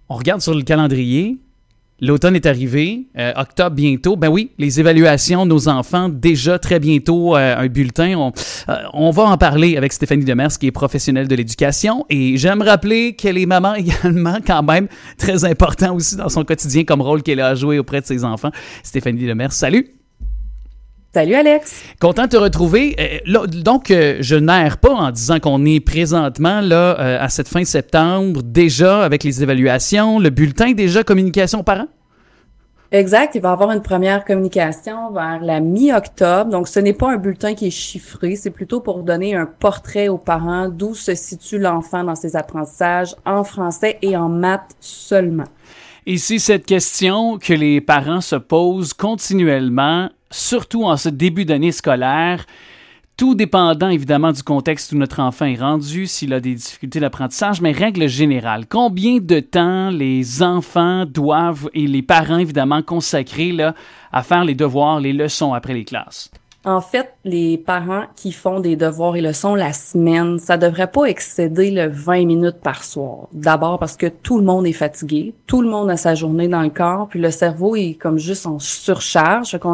On regarde sur le calendrier. L'automne est arrivé, octobre bientôt. Ben oui, les évaluations de nos enfants, déjà très bientôt, un bulletin. On va en parler avec Stéphanie Demers, qui est professionnelle de l'éducation. Et j'aime rappeler qu'elle est maman également, quand même, très important aussi dans son quotidien comme rôle qu'elle a à jouer auprès de ses enfants. Stéphanie Demers, salut! Salut Alex! Content de te retrouver. Donc, je n'erre pas en disant qu'on est présentement là à cette fin septembre, déjà avec les évaluations, le bulletin déjà communication aux parents? Exact, il va y avoir une première communication vers la mi-octobre. Donc, ce n'est pas un bulletin qui est chiffré, c'est plutôt pour donner un portrait aux parents d'où se situe l'enfant dans ses apprentissages en français et en maths seulement. Ici, cette question que les parents se posent continuellement, surtout en ce début d'année scolaire, tout dépendant évidemment du contexte où notre enfant est rendu, s'il a des difficultés d'apprentissage, mais règle générale, combien de temps les enfants doivent, et les parents évidemment, consacrer là, à faire les devoirs, les leçons après les classes? En fait, les parents qui font des devoirs et leçons la semaine, ça devrait pas excéder le 20 minutes par soir. D'abord parce que tout le monde est fatigué, tout le monde a sa journée dans le corps, puis le cerveau est comme juste en surcharge. Fait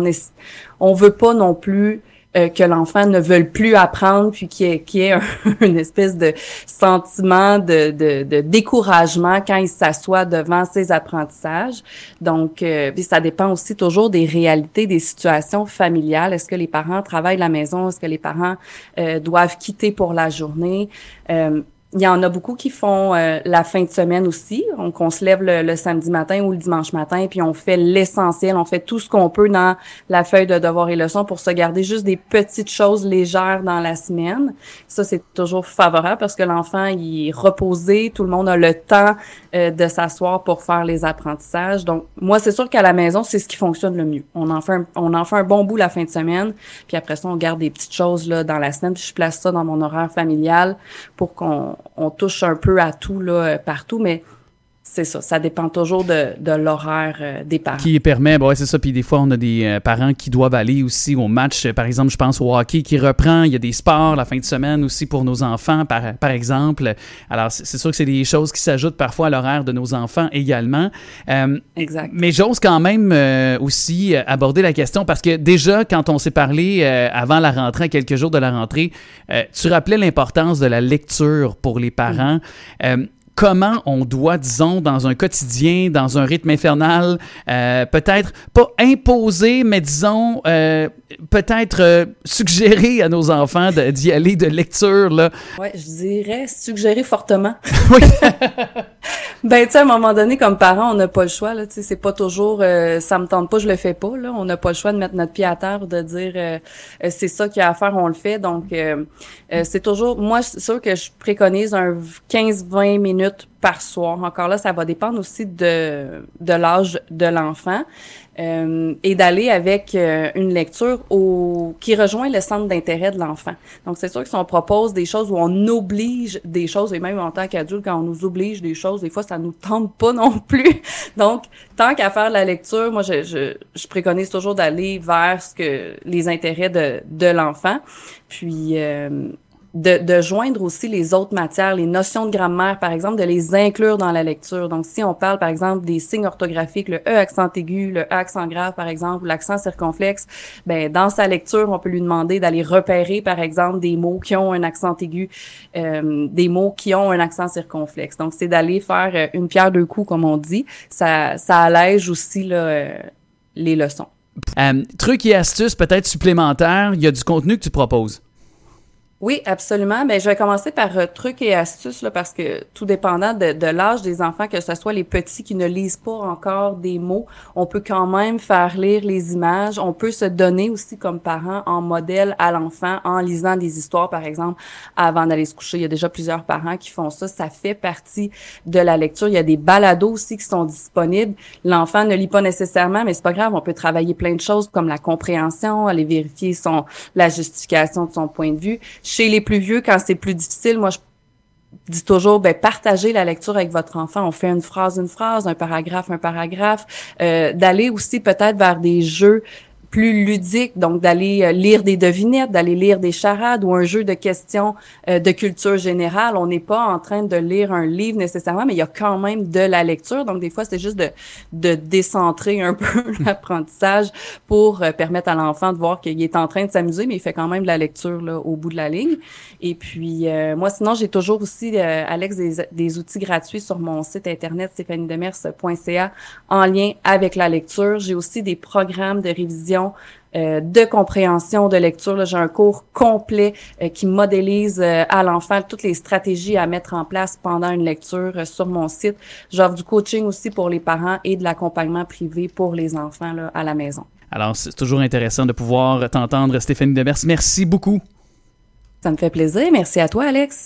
on veut pas non plus que l'enfant ne veuille plus apprendre, puis qu'il y ait une espèce de sentiment de découragement quand il s'assoit devant ses apprentissages. Donc, puis ça dépend aussi toujours des réalités, des situations familiales. Est-ce que les parents travaillent à la maison? Est-ce que les parents doivent quitter pour la journée? Il y en a beaucoup qui font la fin de semaine aussi. Donc, on se lève le samedi matin ou le dimanche matin, puis on fait l'essentiel, on fait tout ce qu'on peut dans la feuille de devoirs et leçons pour se garder juste des petites choses légères dans la semaine. Ça, c'est toujours favorable parce que l'enfant, il est reposé, tout le monde a le temps de s'asseoir pour faire les apprentissages. Donc, moi, c'est sûr qu'à la maison, c'est ce qui fonctionne le mieux. On en fait un bon bout la fin de semaine, puis après ça, on garde des petites choses là dans la semaine, puis je place ça dans mon horaire familial pour qu'on touche un peu à tout là partout, mais c'est ça dépend toujours de l'horaire des parents. Qui permet, ouais, c'est ça, puis des fois, on a des parents qui doivent aller aussi au match, par exemple, je pense au hockey qui reprend, il y a des sports la fin de semaine aussi pour nos enfants, par exemple. Alors, c'est sûr que c'est des choses qui s'ajoutent parfois à l'horaire de nos enfants également. Exact. Mais j'ose quand même aussi aborder la question, parce que déjà, quand on s'est parlé avant la rentrée, à quelques jours de la rentrée, tu rappelais l'importance de la lecture pour les parents. Comment on doit, disons, dans un quotidien, dans un rythme infernal, peut-être pas imposer, mais disons, peut-être suggérer à nos enfants d'y aller de lecture, là. Ouais, je dirais suggérer fortement. Oui. Ben, tu sais, à un moment donné, comme parent, on n'a pas le choix, là, tu sais, c'est pas toujours, ça me tente pas, je le fais pas, là. On n'a pas le choix de mettre notre pied à terre, de dire, c'est ça qu'il y a à faire, on le fait. Donc, c'est toujours, moi, c'est sûr que je préconise un 15-20 minutes par soir. Encore là, ça va dépendre aussi de l'âge de l'enfant. Et d'aller avec une lecture qui rejoint le centre d'intérêt de l'enfant. Donc, c'est sûr que si on propose des choses où on oblige des choses, et même en tant qu'adulte, quand on nous oblige des choses, des fois, ça nous tente pas non plus. Donc, tant qu'à faire de la lecture, moi, je préconise toujours d'aller vers les intérêts de l'enfant. Puis, de joindre aussi les autres matières, les notions de grammaire, par exemple, de les inclure dans la lecture. Donc, si on parle, par exemple, des signes orthographiques, le E accent aigu, le A accent grave, par exemple, ou l'accent circonflexe, ben dans sa lecture, on peut lui demander d'aller repérer, par exemple, des mots qui ont un accent aigu, des mots qui ont un accent circonflexe. Donc, c'est d'aller faire une pierre deux coups, comme on dit. Ça allège aussi là, les leçons. Trucs et astuces peut-être supplémentaires, il y a du contenu que tu proposes. Oui, absolument. Mais je vais commencer par trucs et astuces là, parce que tout dépendant de l'âge des enfants, que ce soit les petits qui ne lisent pas encore des mots, on peut quand même faire lire les images. On peut se donner aussi comme parents en modèle à l'enfant en lisant des histoires, par exemple, avant d'aller se coucher. Il y a déjà plusieurs parents qui font ça. Ça fait partie de la lecture. Il y a des balados aussi qui sont disponibles. L'enfant ne lit pas nécessairement, mais c'est pas grave. On peut travailler plein de choses comme la compréhension, aller vérifier la justification de son point de vue. Chez les plus vieux, quand c'est plus difficile, moi, je dis toujours, partagez la lecture avec votre enfant. On fait une phrase, un paragraphe, d'aller aussi peut-être vers des jeux plus ludique, donc d'aller lire des devinettes, d'aller lire des charades ou un jeu de questions de culture générale. On n'est pas en train de lire un livre nécessairement, mais il y a quand même de la lecture. Donc, des fois, c'est juste de décentrer un peu l'apprentissage pour permettre à l'enfant de voir qu'il est en train de s'amuser, mais il fait quand même de la lecture là, au bout de la ligne. Et puis, moi, sinon, j'ai toujours aussi, Alex, des outils gratuits sur mon site internet stéphaniedemers.ca en lien avec la lecture. J'ai aussi des programmes de révision de compréhension de lecture. Là, j'ai un cours complet qui modélise à l'enfant toutes les stratégies à mettre en place pendant une lecture sur mon site. J'offre du coaching aussi pour les parents et de l'accompagnement privé pour les enfants là, à la maison. Alors, c'est toujours intéressant de pouvoir t'entendre, Stéphanie Demers. Merci beaucoup. Ça me fait plaisir. Merci à toi, Alex.